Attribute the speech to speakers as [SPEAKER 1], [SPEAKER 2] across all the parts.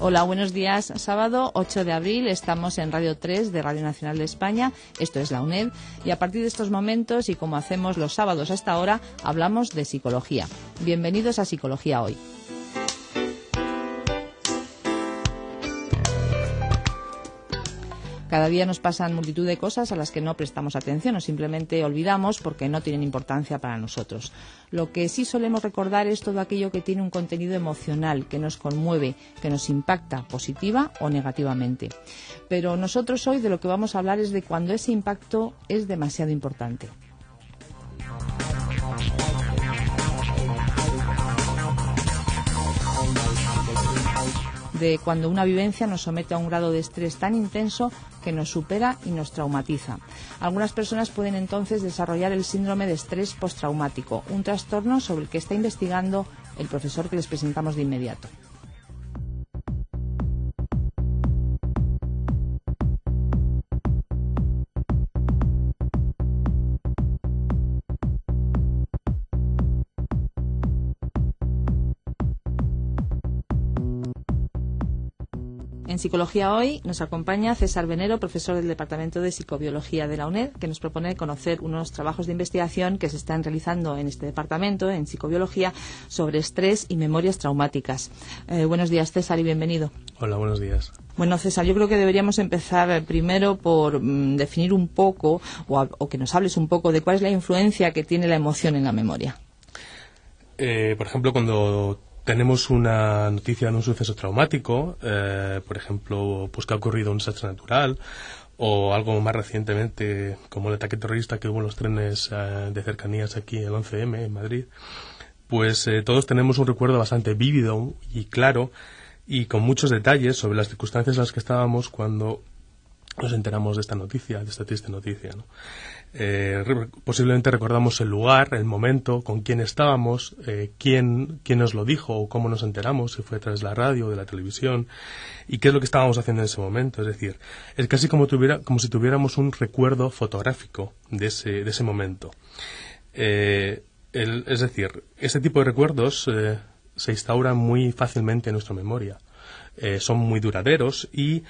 [SPEAKER 1] Hola, buenos días. Sábado 8 de abril estamos en Radio 3 de Radio Nacional de España, esto es la UNED, y a partir de estos momentos y como hacemos los sábados a esta hora, hablamos de psicología. Bienvenidos a Psicología Hoy. Cada día nos pasan multitud de cosas a las que no prestamos atención o simplemente olvidamos porque no tienen importancia para nosotros. Lo que sí solemos recordar es todo aquello que tiene un contenido emocional, que nos conmueve, que nos impacta positiva o negativamente. Pero nosotros hoy de lo que vamos a hablar es de cuando ese impacto es demasiado importante. De cuando una vivencia nos somete a un grado de estrés tan intenso que nos supera y nos traumatiza. Algunas personas pueden entonces desarrollar el síndrome de estrés postraumático, un trastorno sobre el que está investigando el profesor que les presentamos de inmediato. En Psicología Hoy nos acompaña César Venero, profesor del Departamento de Psicobiología de la UNED, que nos propone conocer unos trabajos de investigación que se están realizando en este departamento, en psicobiología, sobre estrés y memorias traumáticas. Buenos días, César, y bienvenido.
[SPEAKER 2] Hola, buenos días.
[SPEAKER 1] Bueno, César, yo creo que deberíamos empezar primero por definir un poco, o que nos hables un poco de cuál es la influencia que tiene la emoción en la memoria.
[SPEAKER 2] Por ejemplo, cuando tenemos una noticia de un suceso traumático, por ejemplo, pues que ha ocurrido un desastre natural, o algo más recientemente, como el ataque terrorista que hubo en los trenes de cercanías aquí, el 11M en Madrid, pues todos tenemos un recuerdo bastante vívido y claro, y con muchos detalles sobre las circunstancias en las que estábamos cuando nos enteramos de esta noticia, de esta triste noticia, ¿no? Posiblemente recordamos el lugar, el momento, con quién estábamos, quién nos lo dijo o cómo nos enteramos, si fue a través de la radio o de la televisión, y qué es lo que estábamos haciendo en ese momento. Es decir, es casi como si tuviéramos un recuerdo fotográfico de ese momento. Es decir, ese tipo de recuerdos se instauran muy fácilmente en nuestra memoria. Son muy duraderos y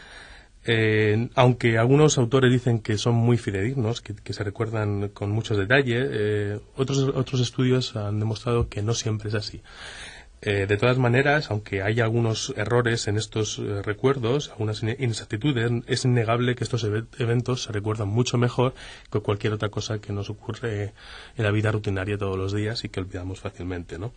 [SPEAKER 2] aunque algunos autores dicen que son muy fidedignos, que se recuerdan con muchos detalles, otros estudios han demostrado que no siempre es así. De todas maneras, aunque hay algunos errores en estos recuerdos, algunas inexactitudes, es innegable que estos eventos se recuerdan mucho mejor que cualquier otra cosa que nos ocurre en la vida rutinaria todos los días y que olvidamos fácilmente, ¿no?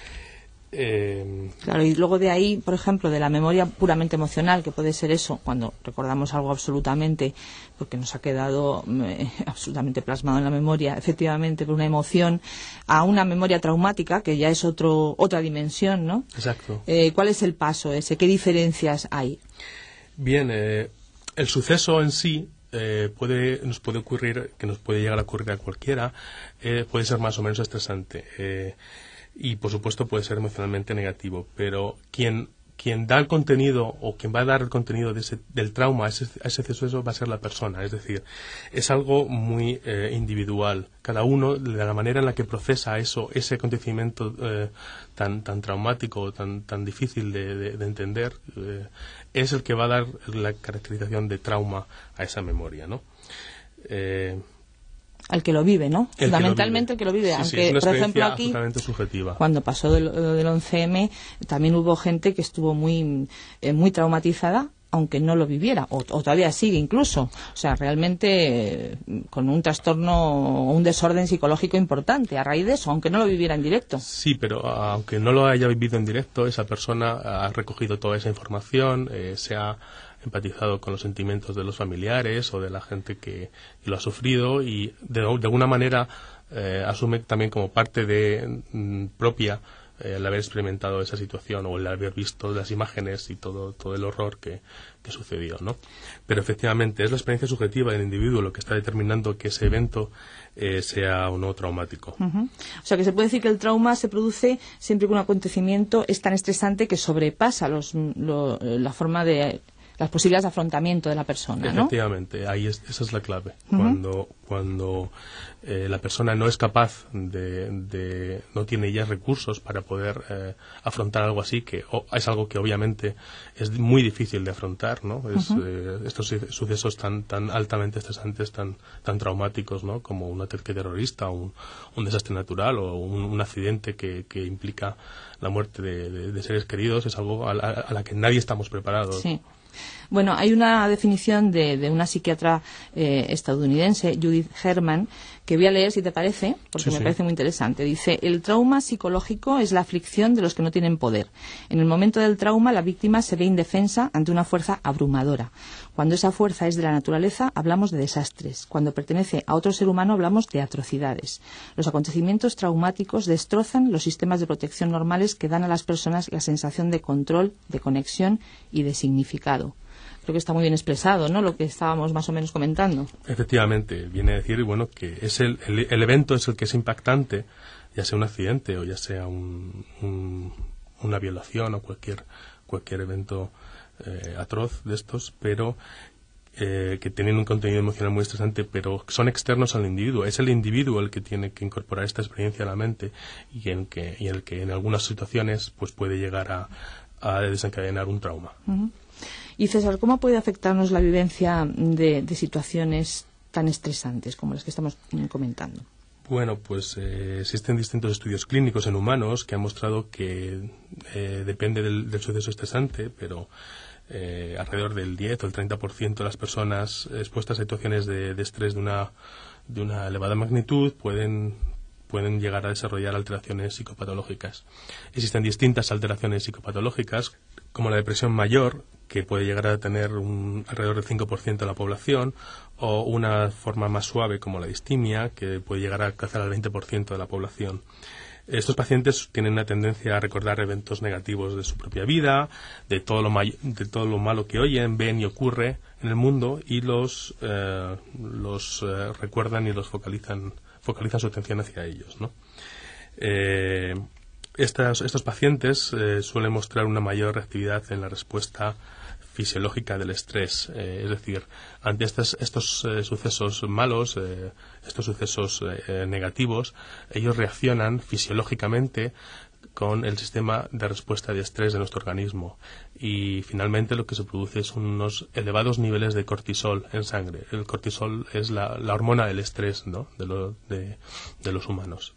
[SPEAKER 1] Claro, y luego de ahí, por ejemplo, de la memoria puramente emocional, que puede ser eso, cuando recordamos algo absolutamente, porque nos ha quedado absolutamente plasmado en la memoria, efectivamente, por una emoción, a una memoria traumática, que ya es otra dimensión, ¿no?
[SPEAKER 2] Exacto.
[SPEAKER 1] ¿Cuál es el paso ese? ¿Qué diferencias hay?
[SPEAKER 2] Bien, el suceso en sí nos puede ocurrir, que nos puede llegar a ocurrir a cualquiera, puede ser más o menos estresante. Y por supuesto puede ser emocionalmente negativo, pero quien da el contenido o quien va a dar el contenido del trauma a ese suceso va a ser la persona. Es decir, es algo muy individual. Cada uno, de la manera en la que procesa ese acontecimiento tan traumático, tan difícil de entender, es el que va a dar la caracterización de trauma a esa memoria, ¿no?
[SPEAKER 1] Al que lo vive, ¿no? Fundamentalmente el que lo vive.
[SPEAKER 2] Sí,
[SPEAKER 1] aunque,
[SPEAKER 2] es una
[SPEAKER 1] por ejemplo, aquí,
[SPEAKER 2] subjetiva.
[SPEAKER 1] Cuando pasó del 11M, también hubo gente que estuvo muy traumatizada, aunque no lo viviera, o todavía sigue incluso. O sea, realmente con un trastorno o un desorden psicológico importante a raíz de eso, aunque no lo viviera en directo.
[SPEAKER 2] Sí, pero aunque no lo haya vivido en directo, esa persona ha recogido toda esa información, se ha empatizado con los sentimientos de los familiares o de la gente que lo ha sufrido y de alguna manera asume también como parte propia el haber experimentado esa situación o el haber visto las imágenes y todo el horror que sucedió, ¿no? Pero efectivamente es la experiencia subjetiva del individuo lo que está determinando que ese evento sea o no traumático.
[SPEAKER 1] O sea, que se puede decir que el trauma se produce siempre que un acontecimiento es tan estresante que sobrepasa la forma de las posibilidades de afrontamiento de la persona, ¿no?
[SPEAKER 2] Efectivamente, esa es la clave. Cuando la persona no es capaz no tiene ya recursos para poder afrontar algo así, que es algo que obviamente es muy difícil de afrontar, ¿no? Estos sucesos tan altamente estresantes, tan traumáticos, ¿no? Como un ataque terrorista, un desastre natural o un accidente que implica la muerte de seres queridos, es algo a la que nadie estamos preparados.
[SPEAKER 1] Sí. Bueno, hay una definición de una psiquiatra estadounidense, Judith Herman, que voy a leer si te parece, porque me parece muy interesante. Dice: el trauma psicológico es la aflicción de los que no tienen poder. En el momento del trauma, la víctima se ve indefensa ante una fuerza abrumadora. Cuando esa fuerza es de la naturaleza, hablamos de desastres. Cuando pertenece a otro ser humano, hablamos de atrocidades. Los acontecimientos traumáticos destrozan los sistemas de protección normales que dan a las personas la sensación de control, de conexión y de significado. Creo que está muy bien expresado, ¿no?, lo que estábamos más o menos comentando.
[SPEAKER 2] Efectivamente, viene a decir, bueno, que es el evento es el que es impactante, ya sea un accidente o ya sea una violación o cualquier evento atroz de estos, pero que tienen un contenido emocional muy estresante, pero son externos al individuo. Es el individuo el que tiene que incorporar esta experiencia a la mente y el que en algunas situaciones pues puede llegar a desencadenar un trauma.
[SPEAKER 1] Uh-huh. Y César, ¿cómo puede afectarnos la vivencia de situaciones tan estresantes como las que estamos comentando?
[SPEAKER 2] Bueno, pues existen distintos estudios clínicos en humanos que han mostrado que depende del suceso estresante, pero alrededor del 10 o el 30% de las personas expuestas a situaciones de estrés de una elevada magnitud pueden llegar a desarrollar alteraciones psicopatológicas. Existen distintas alteraciones psicopatológicas, como la depresión mayor, que puede llegar a tener alrededor del 5% de la población, o una forma más suave como la distimia, que puede llegar a alcanzar al 20% de la población. Estos pacientes tienen una tendencia a recordar eventos negativos de su propia vida, de todo lo malo que oyen, ven y ocurre en el mundo, y los recuerdan y los focalizan su atención hacia ellos, ¿no? Estos pacientes suelen mostrar una mayor reactividad en la respuesta fisiológica del estrés, es decir, ante estos sucesos malos, estos sucesos negativos, ellos reaccionan fisiológicamente con el sistema de respuesta de estrés de nuestro organismo, y finalmente lo que se produce son unos elevados niveles de cortisol en sangre. El cortisol es la hormona del estrés, ¿no?, de los humanos.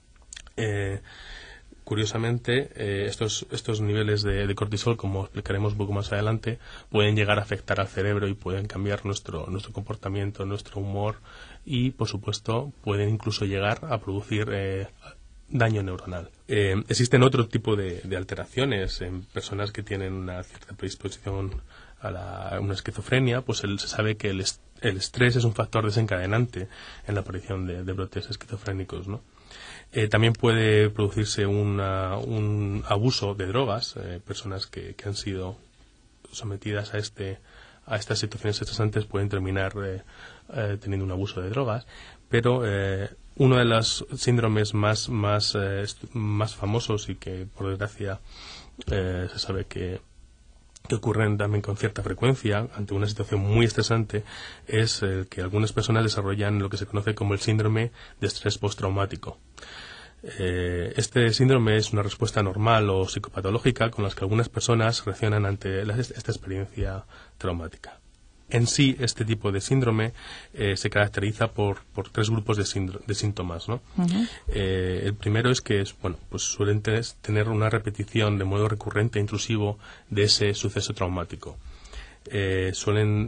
[SPEAKER 2] Curiosamente, estos niveles de cortisol, como explicaremos un poco más adelante, pueden llegar a afectar al cerebro y pueden cambiar nuestro comportamiento, nuestro humor, y por supuesto pueden incluso llegar a producir daño neuronal. Existen otro tipo de alteraciones en personas que tienen una cierta predisposición a una esquizofrenia. Pues se sabe que el estrés es un factor desencadenante en la aparición de brotes esquizofrénicos, ¿no? También puede producirse un abuso de drogas, personas que han sido sometidas a estas situaciones estresantes pueden terminar teniendo un abuso de drogas, pero uno de los síndromes más famosos y que por desgracia se sabe que ocurren también con cierta frecuencia ante una situación muy estresante es el que algunas personas desarrollan lo que se conoce como el síndrome de estrés postraumático. Este síndrome es una respuesta normal o psicopatológica con las que algunas personas reaccionan ante esta experiencia traumática. En sí, este tipo de síndrome se caracteriza por tres grupos de síntomas, ¿no? Uh-huh. El primero es que pues suelen tener una repetición de modo recurrente e intrusivo de ese suceso traumático. Suelen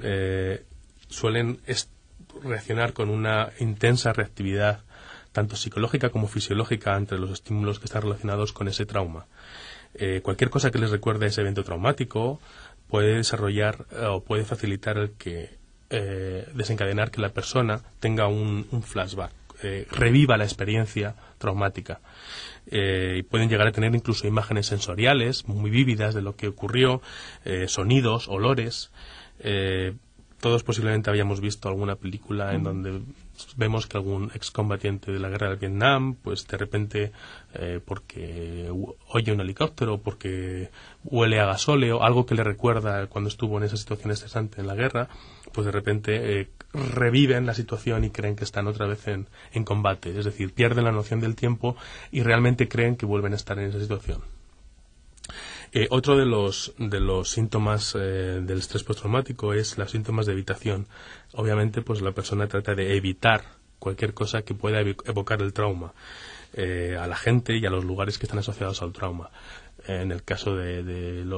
[SPEAKER 2] reaccionar con una intensa reactividad tanto psicológica como fisiológica ante los estímulos que están relacionados con ese trauma. Cualquier cosa que les recuerde ese evento traumático puede desarrollar o puede facilitar el que desencadenar que la persona tenga un flashback, reviva la experiencia traumática. Y pueden llegar a tener incluso imágenes sensoriales muy vívidas de lo que ocurrió, sonidos, olores. todos posiblemente habíamos visto alguna película en donde vemos que algún excombatiente de la guerra del Vietnam, pues de repente, porque oye un helicóptero, porque huele a gasóleo, algo que le recuerda cuando estuvo en esa situación estresante en la guerra, pues de repente reviven la situación y creen que están otra vez en combate. Es decir, pierden la noción del tiempo y realmente creen que vuelven a estar en esa situación. Otro de los síntomas del estrés postraumático es los síntomas de evitación. Obviamente, pues la persona trata de evitar cualquier cosa que pueda evocar el trauma a la gente y a los lugares que están asociados al trauma. En el caso del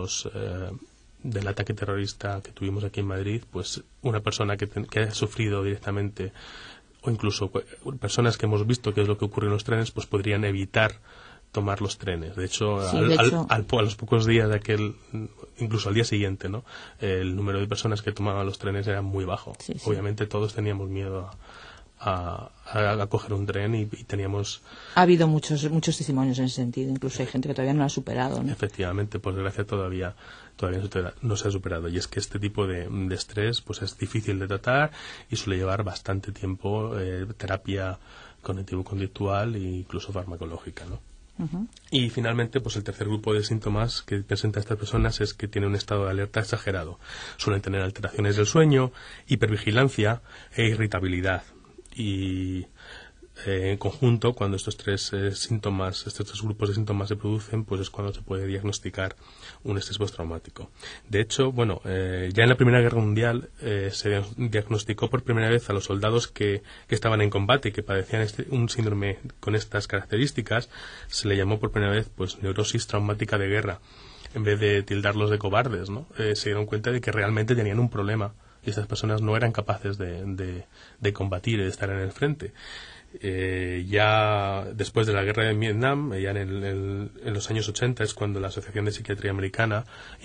[SPEAKER 2] ataque terrorista que tuvimos aquí en Madrid, pues una persona que ha sufrido directamente, o incluso personas que hemos visto qué es lo que ocurre en los trenes, pues podrían evitar tomar los trenes. De hecho,
[SPEAKER 1] sí,
[SPEAKER 2] a los pocos días de incluso al día siguiente, ¿no? El número de personas que tomaban los trenes era muy bajo.
[SPEAKER 1] Sí.
[SPEAKER 2] Obviamente todos teníamos miedo a coger un tren y teníamos...
[SPEAKER 1] Ha habido muchos testimonios en ese sentido. Incluso hay gente que todavía no lo ha superado, ¿no?
[SPEAKER 2] Efectivamente, por desgracia todavía no se ha superado. Y es que este tipo de estrés pues es difícil de tratar y suele llevar bastante tiempo, terapia cognitivo-conductual e incluso farmacológica, ¿no? Y finalmente, pues el tercer grupo de síntomas que presenta estas personas es que tienen un estado de alerta exagerado. Suelen tener alteraciones del sueño, hipervigilancia e irritabilidad. Y en conjunto, cuando estos tres grupos de síntomas se producen, pues es cuando se puede diagnosticar un estrés postraumático. De hecho, ya en la Primera Guerra Mundial se diagnosticó por primera vez a los soldados que estaban en combate y que padecían un síndrome con estas características. Se le llamó por primera vez pues neurosis traumática de guerra, en vez de tildarlos de cobardes, ¿no? Se dieron cuenta de que realmente tenían un problema y estas personas no eran capaces de combatir y de estar en el frente. Ya después de la guerra de Vietnam, ya en los años 80 es cuando la Asociación de Psiquiatría Americana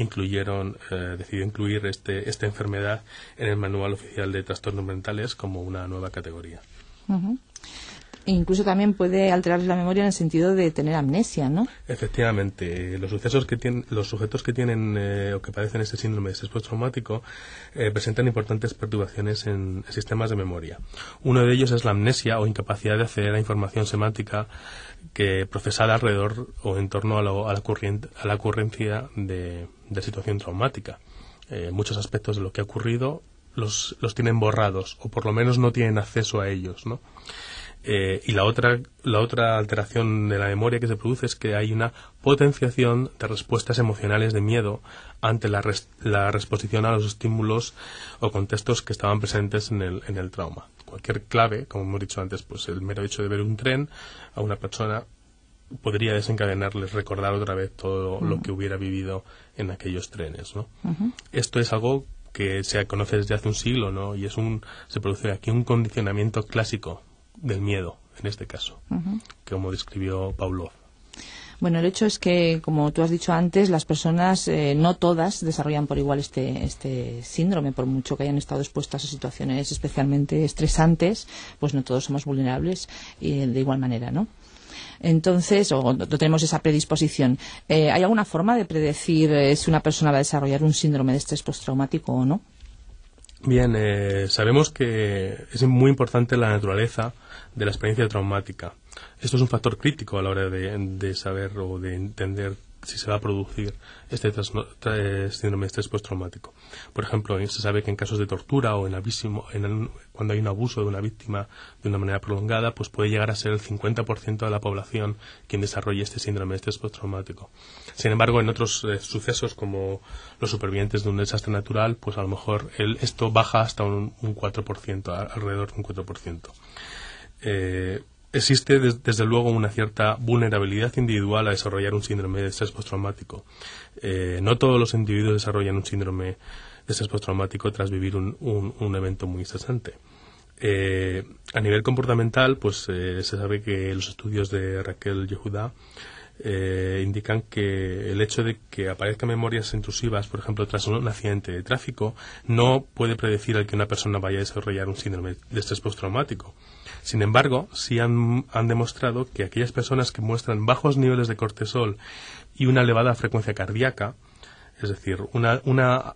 [SPEAKER 2] decidió incluir esta enfermedad en el Manual Oficial de Trastornos Mentales como una nueva categoría.
[SPEAKER 1] Incluso también puede alterarles la memoria en el sentido de tener amnesia, ¿no?
[SPEAKER 2] Efectivamente, los sujetos que tienen o que padecen este síndrome de estrés postraumático presentan importantes perturbaciones en sistemas de memoria. Uno de ellos es la amnesia o incapacidad de acceder a información semántica que procesada alrededor o en torno a la ocurrencia de situación traumática. Muchos aspectos de lo que ha ocurrido los tienen borrados o por lo menos no tienen acceso a ellos, ¿no? Y la otra alteración de la memoria que se produce es que hay una potenciación de respuestas emocionales de miedo ante la reexposición a los estímulos o contextos que estaban presentes en el trauma. Cualquier clave, como hemos dicho antes, pues el mero hecho de ver un tren a una persona podría desencadenarles recordar otra vez todo lo que hubiera vivido en aquellos trenes, ¿no? Esto es algo que se conoce desde hace un siglo, ¿no? Y se produce aquí un condicionamiento clásico del miedo, en este caso, como describió Pavlov.
[SPEAKER 1] Bueno, el hecho es que, como tú has dicho antes, las personas, no todas, desarrollan por igual este síndrome, por mucho que hayan estado expuestas a situaciones especialmente estresantes, pues no todos somos vulnerables de igual manera, ¿no? Entonces, no tenemos esa predisposición. ¿Hay alguna forma de predecir si una persona va a desarrollar un síndrome de estrés postraumático o no?
[SPEAKER 2] Bien, sabemos que es muy importante la naturaleza de la experiencia traumática. Esto es un factor crítico a la hora de saber o de entender si se va a producir este síndrome de estrés postraumático. Por ejemplo, se sabe que en casos de tortura o cuando hay un abuso de una víctima de una manera prolongada, pues puede llegar a ser el 50% de la población quien desarrolle este síndrome de estrés postraumático. Sin embargo, en otros sucesos como los supervivientes de un desastre natural, pues a lo mejor esto baja hasta un 4%, alrededor de un 4%. Existe desde luego una cierta vulnerabilidad individual a desarrollar un síndrome de estrés postraumático. No todos los individuos desarrollan un síndrome de estrés postraumático tras vivir un evento muy estresante. A nivel comportamental, pues se sabe que los estudios de Raquel Yehuda indican que el hecho de que aparezcan memorias intrusivas, por ejemplo, tras un accidente de tráfico, no puede predecir el que una persona vaya a desarrollar un síndrome de estrés postraumático. Sin embargo, sí han demostrado que aquellas personas que muestran bajos niveles de cortisol y una elevada frecuencia cardíaca, es decir, una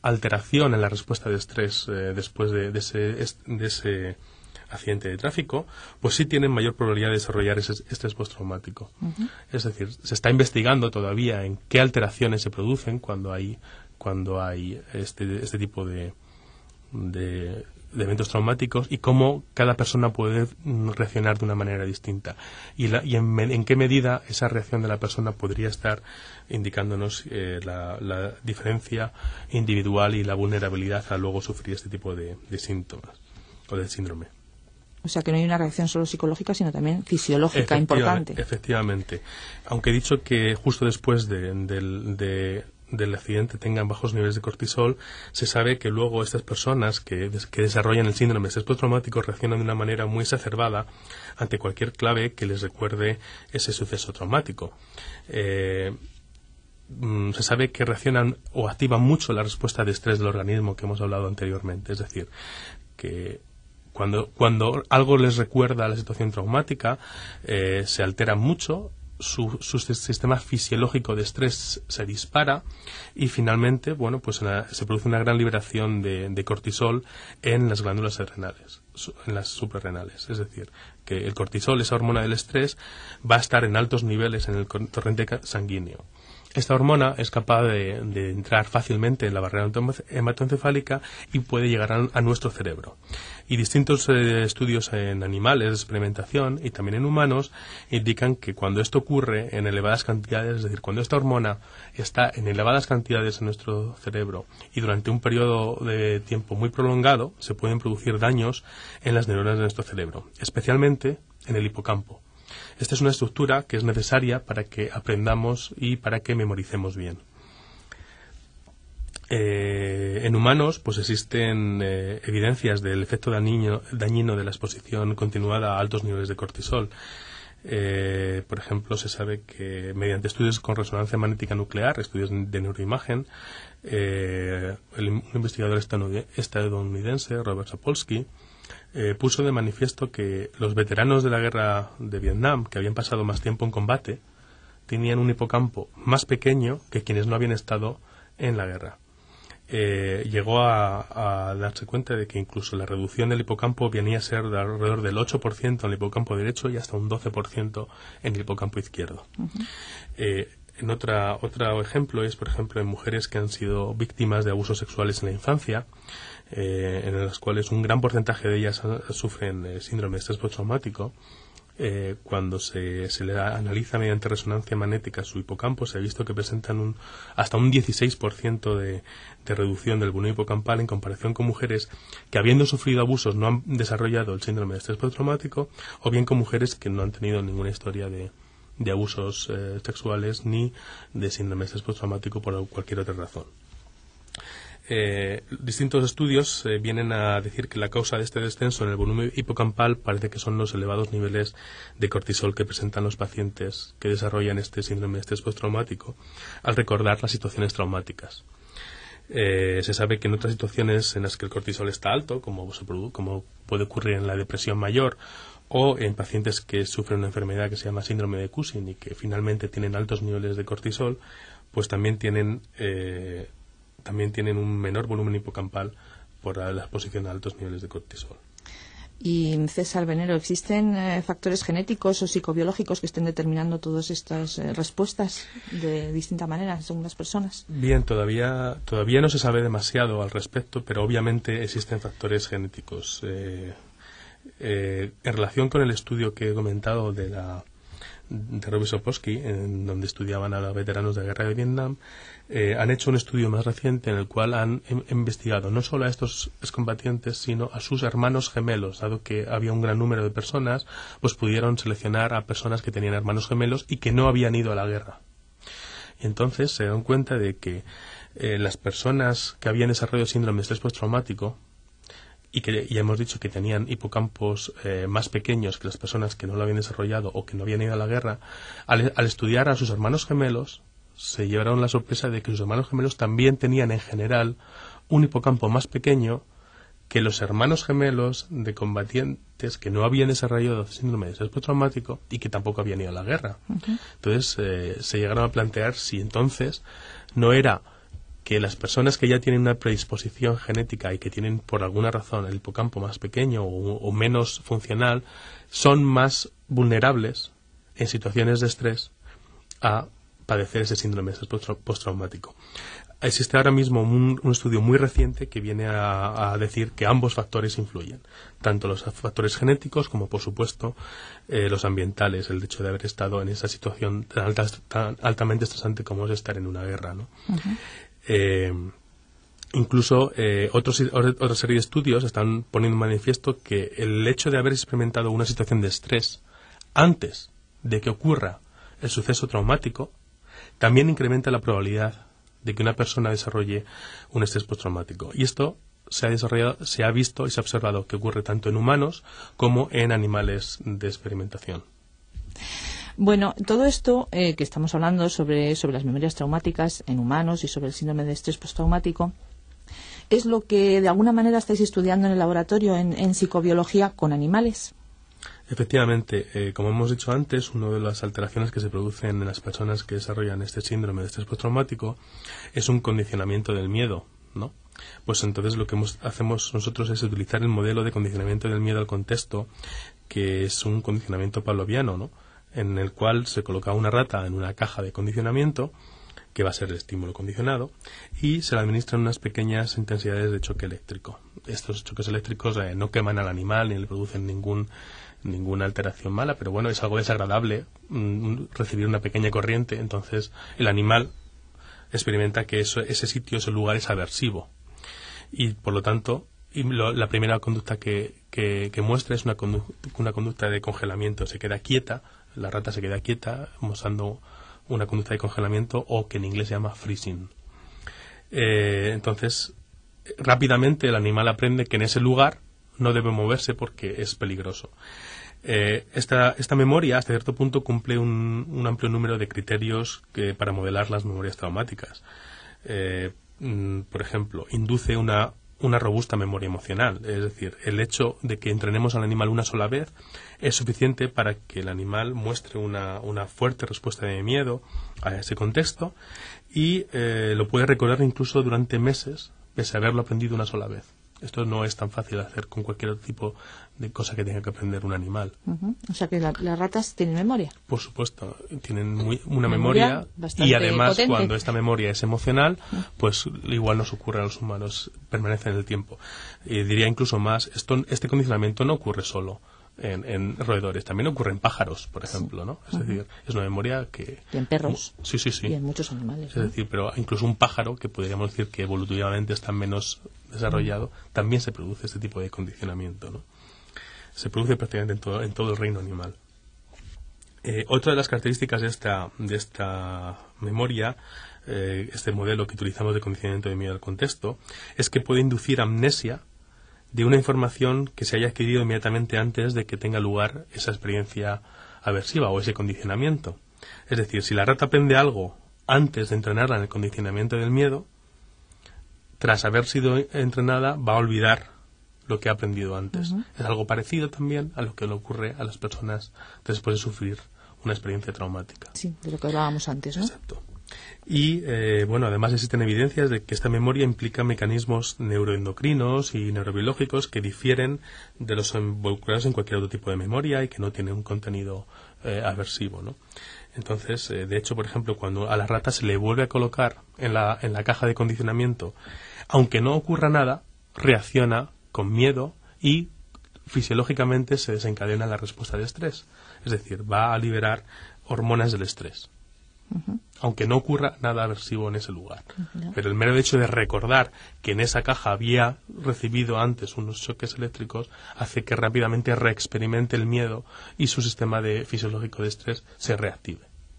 [SPEAKER 2] alteración en la respuesta de estrés después de ese accidente de tráfico, pues sí tienen mayor probabilidad de desarrollar ese estrés postraumático. Es decir, se está investigando todavía en qué alteraciones se producen cuando hay este tipo de eventos traumáticos y cómo cada persona puede reaccionar de una manera distinta y en qué medida esa reacción de la persona podría estar indicándonos la diferencia individual y la vulnerabilidad a luego sufrir este tipo de síntomas o de síndrome.
[SPEAKER 1] O sea que no hay una reacción solo psicológica, sino también fisiológica importante.
[SPEAKER 2] Efectivamente. Aunque he dicho que justo después del accidente tengan bajos niveles de cortisol, se sabe que luego estas personas que desarrollan el síndrome de estrés postraumático reaccionan de una manera muy exacerbada ante cualquier clave que les recuerde ese suceso traumático. Se sabe que reaccionan o activan mucho la respuesta de estrés del organismo que hemos hablado anteriormente. Es decir, que cuando algo les recuerda a la situación traumática, se altera mucho, su sistema fisiológico de estrés se dispara y finalmente, se produce una gran liberación de cortisol en las glándulas adrenales, en las suprarrenales. Es decir, que el cortisol, esa hormona del estrés, va a estar en altos niveles en el torrente sanguíneo. Esta hormona es capaz de entrar fácilmente en la barrera hematoencefálica y puede llegar a nuestro cerebro. Y distintos estudios en animales de experimentación y también en humanos indican que cuando esto ocurre en elevadas cantidades, es decir, cuando esta hormona está en elevadas cantidades en nuestro cerebro y durante un periodo de tiempo muy prolongado, se pueden producir daños en las neuronas de nuestro cerebro, especialmente en el hipocampo. Esta es una estructura que es necesaria para que aprendamos y para que memoricemos bien. En humanos, pues existen evidencias del efecto dañino de la exposición continuada a altos niveles de cortisol. Por ejemplo, se sabe que mediante estudios con resonancia magnética nuclear, estudios de neuroimagen, un investigador estadounidense, Robert Sapolsky, puso de manifiesto que los veteranos de la guerra de Vietnam, que habían pasado más tiempo en combate, tenían un hipocampo más pequeño que quienes no habían estado en la guerra. Llegó a darse cuenta de que incluso la reducción del hipocampo venía a ser de alrededor del 8% en el hipocampo derecho y hasta un 12% en el hipocampo izquierdo. En otro ejemplo es, por ejemplo, en mujeres que han sido víctimas de abusos sexuales en la infancia, en las cuales un gran porcentaje de ellas sufren síndrome de estrés postraumático. Cuando se le analiza mediante resonancia magnética su hipocampo, se ha visto que presentan hasta un 16% de reducción del volumen hipocampal en comparación con mujeres que, habiendo sufrido abusos, no han desarrollado el síndrome de estrés postraumático, o bien con mujeres que no han tenido ninguna historia de abusos sexuales ni de síndrome de estrés postraumático por cualquier otra razón. Distintos estudios vienen a decir que la causa de este descenso en el volumen hipocampal parece que son los elevados niveles de cortisol que presentan los pacientes que desarrollan este síndrome de estrés postraumático al recordar las situaciones traumáticas. Se sabe que en otras situaciones en las que el cortisol está alto, como puede ocurrir en la depresión mayor o en pacientes que sufren una enfermedad que se llama síndrome de Cushing y que finalmente tienen altos niveles de cortisol, pues también tienen un menor volumen hipocampal por la exposición a altos niveles de cortisol.
[SPEAKER 1] Y César Venero, ¿existen factores genéticos o psicobiológicos que estén determinando todas estas respuestas de distinta manera según las personas?
[SPEAKER 2] Bien, todavía no se sabe demasiado al respecto, pero obviamente existen factores genéticos. En relación con el estudio que he comentado de Robert Sapolsky, en donde estudiaban a los veteranos de la guerra de Vietnam, han hecho un estudio más reciente en el cual han investigado no solo a estos excombatientes, sino a sus hermanos gemelos. Dado que había un gran número de personas, pues pudieron seleccionar a personas que tenían hermanos gemelos y que no habían ido a la guerra. Y entonces se dan cuenta de que las personas que habían desarrollado síndrome de estrés postraumático y que ya hemos dicho que tenían hipocampos más pequeños que las personas que no lo habían desarrollado o que no habían ido a la guerra, al estudiar a sus hermanos gemelos, se llevaron la sorpresa de que sus hermanos gemelos también tenían en general un hipocampo más pequeño que los hermanos gemelos de combatientes que no habían desarrollado síndrome de estrés postraumático y que tampoco habían ido a la guerra. Entonces se llegaron a plantear si entonces no era que las personas que ya tienen una predisposición genética y que tienen por alguna razón el hipocampo más pequeño o menos funcional son más vulnerables en situaciones de estrés a padecer ese síndrome de estrés postraumático. Existe ahora mismo un estudio muy reciente que viene a decir que ambos factores influyen, tanto los factores genéticos como, por supuesto, los ambientales, el hecho de haber estado en esa situación tan altamente estresante como es estar en una guerra, ¿no? Incluso otra serie de estudios están poniendo en manifiesto que el hecho de haber experimentado una situación de estrés antes de que ocurra el suceso traumático también incrementa la probabilidad de que una persona desarrolle un estrés postraumático. Y esto se ha visto y se ha observado que ocurre tanto en humanos como en animales de experimentación.
[SPEAKER 1] Bueno, todo esto que estamos hablando sobre las memorias traumáticas en humanos y sobre el síndrome de estrés postraumático es lo que de alguna manera estáis estudiando en el laboratorio en psicobiología con animales.
[SPEAKER 2] Efectivamente, como hemos dicho antes, una de las alteraciones que se producen en las personas que desarrollan este síndrome de estrés postraumático es un condicionamiento del miedo, ¿no? Pues entonces lo que hacemos nosotros es utilizar el modelo de condicionamiento del miedo al contexto, que es un condicionamiento pavloviano, ¿no? En el cual se coloca una rata en una caja de condicionamiento, que va a ser el estímulo condicionado, y se le administran unas pequeñas intensidades de choque eléctrico. Estos choques eléctricos no queman al animal ni le producen ninguna alteración mala, pero bueno, es algo desagradable recibir una pequeña corriente, entonces el animal experimenta que ese sitio, ese lugar es aversivo. Y por lo tanto, la primera conducta que muestra es una conducta de congelamiento. Se queda quieta, la rata se queda quieta, mostrando una conducta de congelamiento, o que en inglés se llama freezing. Entonces, rápidamente el animal aprende que en ese lugar no debe moverse porque es peligroso. Esta memoria, hasta cierto punto, cumple un amplio número de criterios para modelar las memorias traumáticas. Por ejemplo, induce una robusta memoria emocional, es decir, el hecho de que entrenemos al animal una sola vez es suficiente para que el animal muestre una fuerte respuesta de miedo a ese contexto y lo puede recordar incluso durante meses, pese a haberlo aprendido una sola vez. Esto no es tan fácil de hacer con cualquier tipo de cosa que tenga que aprender un animal.
[SPEAKER 1] O sea que las ratas tienen memoria.
[SPEAKER 2] Por supuesto, tienen una memoria y además potente. Cuando esta memoria es emocional, pues igual nos ocurre a los humanos, permanece en el tiempo. Diría incluso más, este condicionamiento no ocurre solo en roedores, también ocurre en pájaros, por ejemplo, ¿no? Es decir, es una memoria que...
[SPEAKER 1] Y en perros.
[SPEAKER 2] Sí.
[SPEAKER 1] Y en muchos animales.
[SPEAKER 2] Es decir, pero incluso un pájaro, que podríamos decir que evolutivamente está menos desarrollado, también se produce este tipo de condicionamiento, ¿no? Se produce prácticamente en todo el reino animal. Otra de las características de esta memoria, este modelo que utilizamos de condicionamiento de miedo al contexto, es que puede inducir amnesia de una información que se haya adquirido inmediatamente antes de que tenga lugar esa experiencia aversiva o ese condicionamiento. Es decir, si la rata aprende algo antes de entrenarla en el condicionamiento del miedo, tras haber sido entrenada va a olvidar lo que ha aprendido antes. Es algo parecido también a lo que le ocurre a las personas después de sufrir una experiencia traumática.
[SPEAKER 1] Sí, de lo que hablábamos antes, ¿no?
[SPEAKER 2] Exacto. Y, además existen evidencias de que esta memoria implica mecanismos neuroendocrinos y neurobiológicos que difieren de los involucrados en cualquier otro tipo de memoria y que no tienen un contenido aversivo, ¿no? Entonces, de hecho, por ejemplo, cuando a la rata se le vuelve a colocar en la caja de condicionamiento, aunque no ocurra nada, reacciona con miedo y fisiológicamente se desencadena la respuesta de estrés. Es decir, va a liberar hormonas del estrés. Aunque no ocurra nada aversivo en ese lugar. Pero el mero hecho de recordar que en esa caja había recibido antes unos choques eléctricos hace que rápidamente reexperimente el miedo y su sistema fisiológico de estrés se reactive.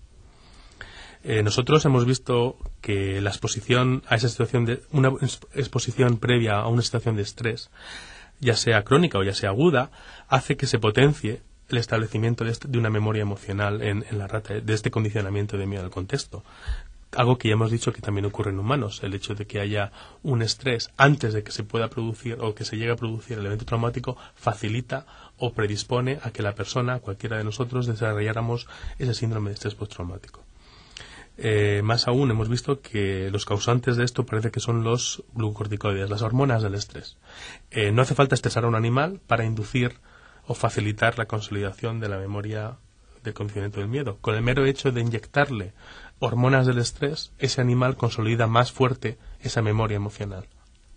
[SPEAKER 2] Nosotros hemos visto que la exposición a esa situación una exposición previa a una situación de estrés, ya sea crónica o ya sea aguda, hace que se potencie el establecimiento de una memoria emocional en la rata, de este condicionamiento de miedo al contexto. Algo que ya hemos dicho que también ocurre en humanos, el hecho de que haya un estrés antes de que se pueda producir o que se llegue a producir el evento traumático facilita o predispone a que la persona, cualquiera de nosotros, desarrolláramos ese síndrome de estrés postraumático. Más aún, hemos visto que los causantes de esto parece que son los glucocorticoides, las hormonas del estrés. No hace falta estresar a un animal para inducir o facilitar la consolidación de la memoria del conocimiento del miedo. Con el mero hecho de inyectarle hormonas del estrés, ese animal consolida más fuerte esa memoria emocional.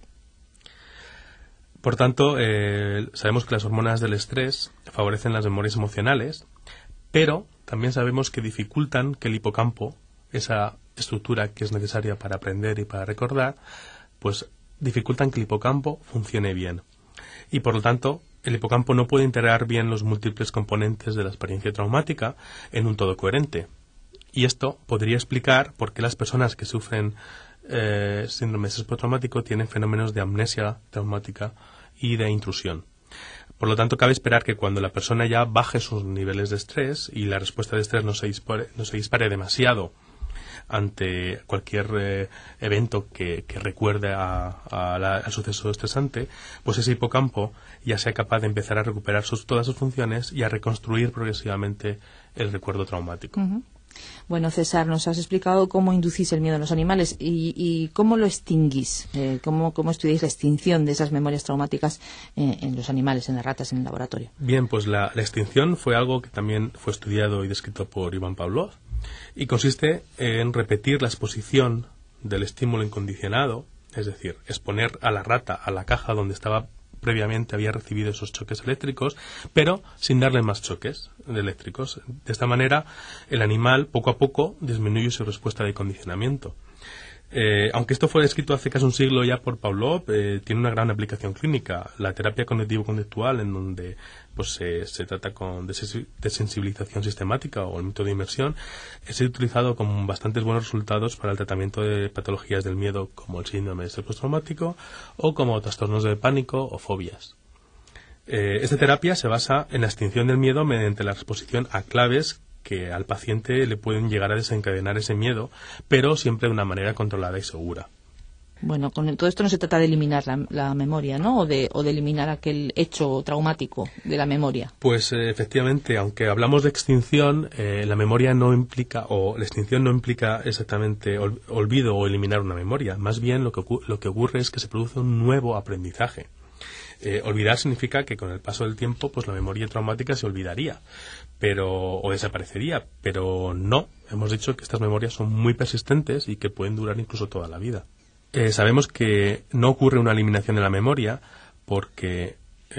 [SPEAKER 2] Por tanto, sabemos que las hormonas del estrés favorecen las memorias emocionales, pero también sabemos que dificultan que el hipocampo, esa estructura que es necesaria para aprender y para recordar, pues dificultan que el hipocampo funcione bien. Y por lo tanto, el hipocampo no puede integrar bien los múltiples componentes de la experiencia traumática en un todo coherente. Y esto podría explicar por qué las personas que sufren síndrome de estrés postraumático tienen fenómenos de amnesia traumática y de intrusión. Por lo tanto, cabe esperar que cuando la persona ya baje sus niveles de estrés y la respuesta de estrés no se dispare demasiado ante cualquier evento que recuerde al suceso estresante, pues ese hipocampo ya sea capaz de empezar a recuperar todas sus funciones y a reconstruir progresivamente el recuerdo traumático.
[SPEAKER 1] Uh-huh. Bueno, César, nos has explicado cómo inducís el miedo en los animales y cómo lo extinguís, cómo estudiáis la extinción de esas memorias traumáticas en los animales, en las ratas, en el laboratorio.
[SPEAKER 2] Bien, pues la extinción fue algo que también fue estudiado y descrito por Ivan Pavlov y consiste en repetir la exposición del estímulo incondicionado, es decir, exponer a la rata a la caja donde previamente había recibido esos choques eléctricos, pero sin darle más choques eléctricos. De esta manera, el animal poco a poco disminuye su respuesta de condicionamiento. Aunque esto fue descrito hace casi un siglo ya por Pavlov, tiene una gran aplicación clínica. La terapia cognitivo-conductual, en donde pues se trata con desensibilización sistemática o el método de inmersión, es utilizado con bastantes buenos resultados para el tratamiento de patologías del miedo como el síndrome de estrés postraumático o como trastornos de pánico o fobias. Esta terapia se basa en la extinción del miedo mediante la exposición a claves que al paciente le pueden llegar a desencadenar ese miedo, pero siempre de una manera controlada y segura.
[SPEAKER 1] Bueno, con todo esto no se trata de eliminar la memoria, ¿no? O de eliminar aquel hecho traumático de la memoria.
[SPEAKER 2] Pues efectivamente, aunque hablamos de extinción, la memoria no implica, o la extinción no implica exactamente olvido o eliminar una memoria. Más bien lo que ocurre es que se produce un nuevo aprendizaje. Olvidar significa que con el paso del tiempo pues la memoria traumática se olvidaría o desaparecería, pero no. Hemos dicho que estas memorias son muy persistentes y que pueden durar incluso toda la vida. Sabemos que no ocurre una eliminación de la memoria porque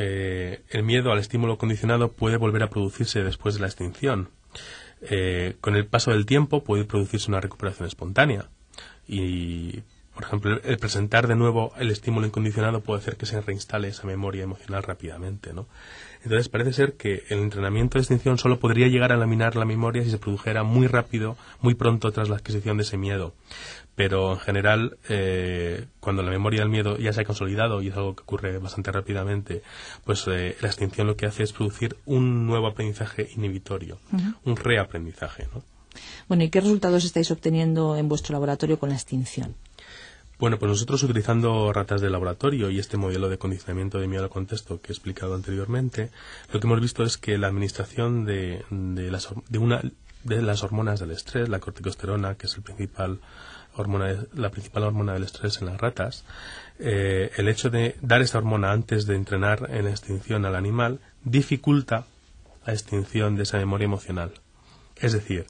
[SPEAKER 2] el miedo al estímulo condicionado puede volver a producirse después de la extinción. Con el paso del tiempo puede producirse una recuperación espontánea y, por ejemplo, el presentar de nuevo el estímulo incondicionado puede hacer que se reinstale esa memoria emocional rápidamente, ¿no? Entonces parece ser que el entrenamiento de extinción solo podría llegar a eliminar la memoria si se produjera muy rápido, muy pronto tras la adquisición de ese miedo. Pero en general, cuando la memoria del miedo ya se ha consolidado, y es algo que ocurre bastante rápidamente, pues la extinción lo que hace es producir un nuevo aprendizaje inhibitorio, un reaprendizaje, ¿no?
[SPEAKER 1] Bueno, ¿y qué resultados estáis obteniendo en vuestro laboratorio con la extinción?
[SPEAKER 2] Bueno, pues nosotros utilizando ratas de laboratorio y este modelo de condicionamiento de miedo al contexto que he explicado anteriormente, lo que hemos visto es que la administración de las hormonas del estrés, la corticosterona, que es la principal hormona del estrés en las ratas, el hecho de dar esta hormona antes de entrenar en la extinción al animal dificulta la extinción de esa memoria emocional. Es decir,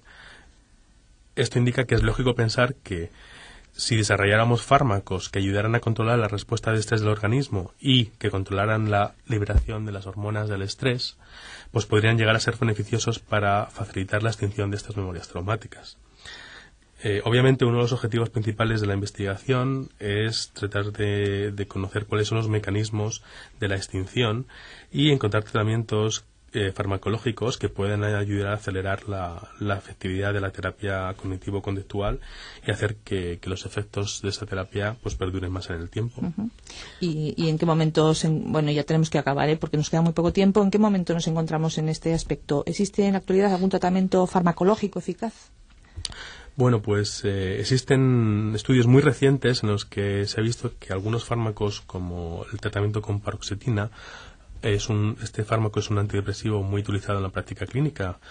[SPEAKER 2] esto indica que es lógico pensar que si desarrolláramos fármacos que ayudaran a controlar la respuesta de estrés del organismo y que controlaran la liberación de las hormonas del estrés, pues podrían llegar a ser beneficiosos para facilitar la extinción de estas memorias traumáticas. Obviamente uno de los objetivos principales de la investigación es tratar de conocer cuáles son los mecanismos de la extinción y encontrar tratamientos farmacológicos que pueden ayudar a acelerar la efectividad de la terapia cognitivo-conductual y hacer que los efectos de esa terapia pues perduren más en el tiempo.
[SPEAKER 1] Uh-huh. ¿Y en qué momento, bueno, ya tenemos que acabar, porque nos queda muy poco tiempo, ¿en qué momento nos encontramos en este aspecto? ¿Existe en la actualidad algún tratamiento farmacológico eficaz?
[SPEAKER 2] Bueno, pues existen estudios muy recientes en los que se ha visto que algunos fármacos, como el tratamiento con paroxetina, este fármaco es un antidepresivo muy utilizado en la práctica clínica.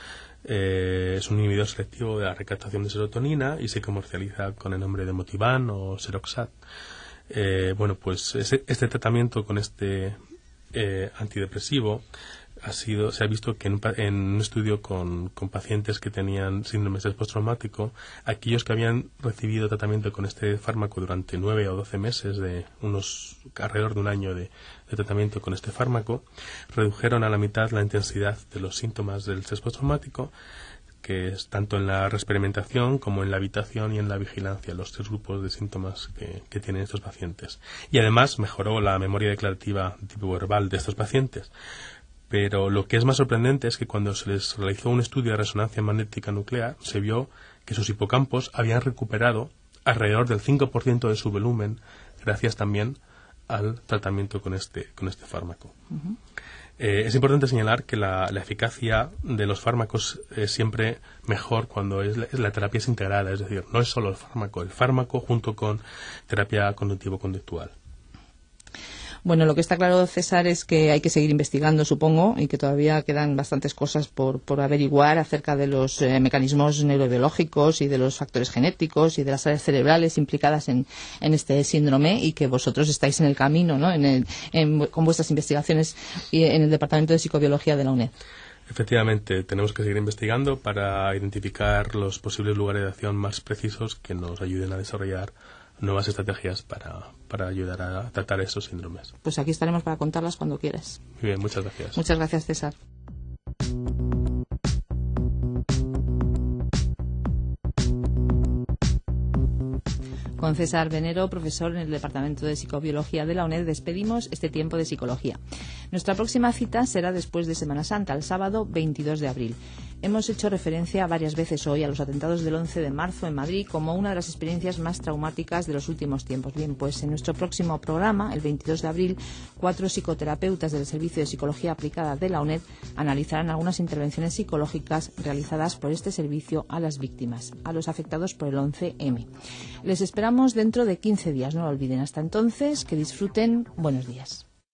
[SPEAKER 2] Es un inhibidor selectivo de la recaptación de serotonina y se comercializa con el nombre de Motivan o Seroxat. Pues este tratamiento con este antidepresivo se ha visto que en un estudio con pacientes que tenían síndrome de estrés postraumático, aquellos que habían recibido tratamiento con este fármaco durante 9 o 12 meses, alrededor de un año de tratamiento con este fármaco, redujeron a la mitad la intensidad de los síntomas del estrés postraumático, que es tanto en la reexperimentación como en la habitación y en la vigilancia, los 3 grupos de síntomas que tienen estos pacientes. Y además mejoró la memoria declarativa tipo verbal de estos pacientes. Pero lo que es más sorprendente es que cuando se les realizó un estudio de resonancia magnética nuclear, se vio que sus hipocampos habían recuperado alrededor del 5% de su volumen, gracias también al tratamiento con este fármaco. Uh-huh. Es importante señalar que la eficacia de los fármacos es siempre mejor cuando la terapia es integrada, es decir, no es solo el fármaco junto con terapia cognitivo-conductual.
[SPEAKER 1] Bueno, lo que está claro, César, es que hay que seguir investigando, supongo, y que todavía quedan bastantes cosas por averiguar acerca de los mecanismos neurobiológicos y de los factores genéticos y de las áreas cerebrales implicadas en este síndrome, y que vosotros estáis en el camino, ¿no? Con vuestras investigaciones en el Departamento de Psicobiología de la UNED. Efectivamente, tenemos que seguir investigando para identificar los posibles lugares de acción más precisos que nos ayuden a desarrollar nuevas estrategias para ayudar a tratar esos síndromes. Pues aquí estaremos para contarlas cuando quieras. Muy bien, muchas gracias. Muchas gracias, César. Con César Venero, profesor en el Departamento de Psicobiología de la UNED, despedimos este tiempo de psicología. Nuestra próxima cita será después de Semana Santa, el sábado 22 de abril. Hemos hecho referencia varias veces hoy a los atentados del 11 de marzo en Madrid como una de las experiencias más traumáticas de los últimos tiempos. Bien, pues en nuestro próximo programa, el 22 de abril, 4 psicoterapeutas del Servicio de Psicología Aplicada de la UNED analizarán algunas intervenciones psicológicas realizadas por este servicio a las víctimas, a los afectados por el 11M. Les esperamos dentro de 15 días, no lo olviden. Hasta entonces, que disfruten. Buenos días.